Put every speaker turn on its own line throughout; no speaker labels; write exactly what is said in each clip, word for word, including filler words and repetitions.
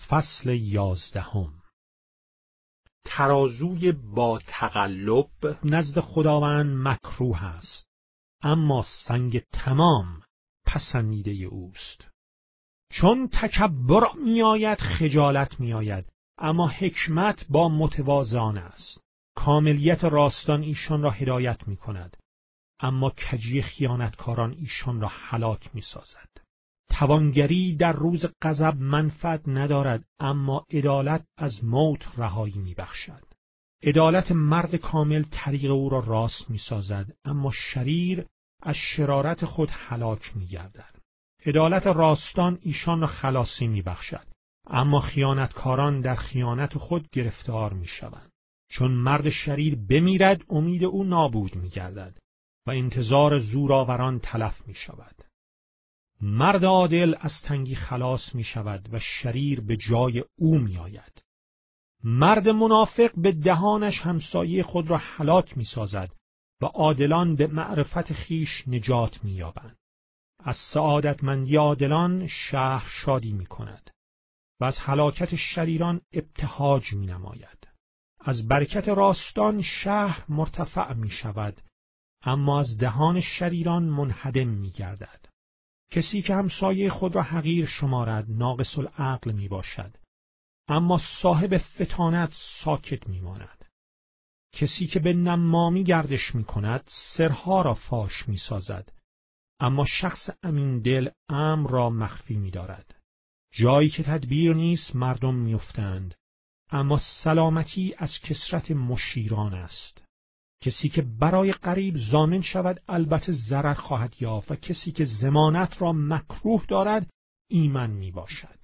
فصل یازدهم. ترازوی با تقلب نزد خداوند مکروه است، اما سنگ تمام پسندیده اوست. چون تکبر می آید خجالت می آید، اما حکمت با متواضعان است. کاملیت راستان ایشان را هدایت می کند، اما کجی خیانتکاران ایشان را هلاک می سازد. توانگری در روز غضب منفعت ندارد، اما عدالت از موت رهایی می بخشد. عدالت مرد کامل طریق او را راست می سازد، اما شریر از شرارت خود هلاک می گردد. عدالت راستان ایشان را خلاصی می بخشد، اما خیانتکاران در خیانت خود گرفتار می شوند. چون مرد شریر بمیرد امید او نابود می گردد و انتظار زورآوران تلف می شود. مرد عادل از تنگی خلاص می شود و شریر به جای او می آید. مرد منافق به دهانش همسایه خود را هلاک می سازد و عادلان به معرفت خیش نجات می یابند. از سعادتمندی عادلان شهر شادی می کند و از هلاکت شریران ابتهاج می نماید. از برکت راستان شهر مرتفع می شود، اما از دهان شریران منهدم می گردد. کسی که همسایه خود را حقیر شمارد ناقص العقل می باشد، اما صاحب فطانت ساکت می ماند. کسی که به نمامی گردش می کند سرها را فاش می سازد، اما شخص امین دل امر را مخفی می دارد. جایی که تدبیر نیست مردم می افتند، اما سلامتی از کثرت مشیران است. کسی که برای غریب ضامن شود البته ضرر خواهد یافت و کسی که ضمانت را مکروه دارد ایمن می باشد.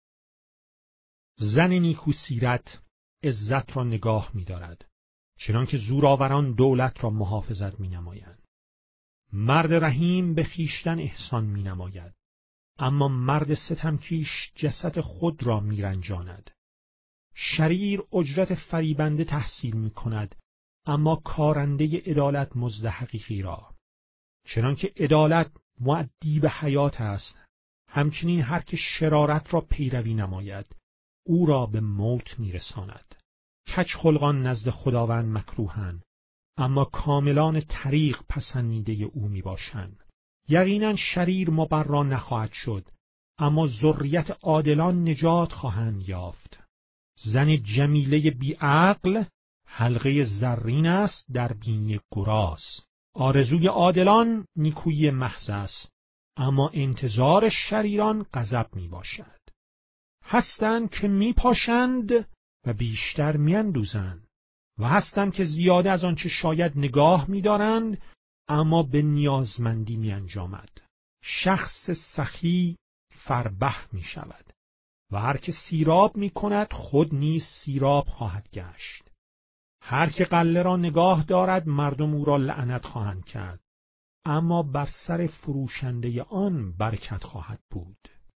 زن نیکو سیرت عزت را نگاه می دارد، چنانکه زورآوران دولت را محافظت می نمایند. مرد رحیم به خیشتن احسان می نماید، اما مرد ستمکیش جسد خود را می رنجاند. شریر اجرت فریبنده تحصیل می کند، اما کارنده عدالت مزد حقیقی را. چنانکه عدالت مؤدی به حیات است، همچنین هر که شرارت را پیروی نماید او را به موت میرساند. کج خلقان نزد خداوند مکروهند، اما کاملان طریق پسندیده او میباشند. یقینا شریر مبرا نخواهد شد، اما ذریت عادلان نجات خواهند یافت. زن جمیله بیعقل حلقه زرین است در بینی گراز. آرزوی عادلان نیکویی محض است، اما انتظار شریران غضب می باشد. هستند که می پاشند و بیشتر می اندوزند و هستند که زیاده از آنچه شاید نگاه می دارند، اما به نیازمندی می انجامد. شخص سخی فربه می شود و هر که سیراب می کند خود نیز سیراب خواهد گشت. هر که غله را نگاه دارد مردم او را لعنت خواهند کرد، اما بر سر فروشنده آن برکت خواهد بود.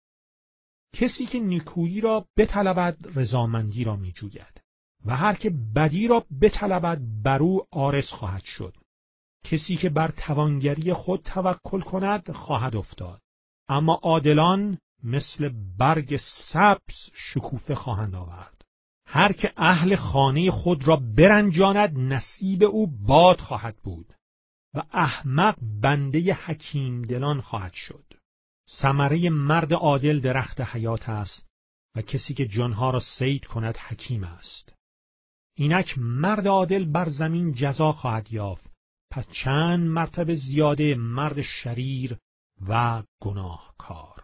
کسی که نیکویی را بطلبد رضامندی را می جوید و هر که بدی را بطلبد بر او عارض خواهد شد. کسی که بر توانگری خود توکل کند خواهد افتاد، اما عادلان مثل برگ سبز شکوفه خواهند آورد. هر که اهل خانه خود را برنجاند نصیب او باد خواهد بود و احمق بنده حکیم دلان خواهد شد. ثمره مرد عادل درخت حیات است و کسی که جانها را صید کند حکیم است. اینک مرد عادل بر زمین جزا خواهد یافت، پس چند مرتبه زیاده مرد شریر و گناهکار.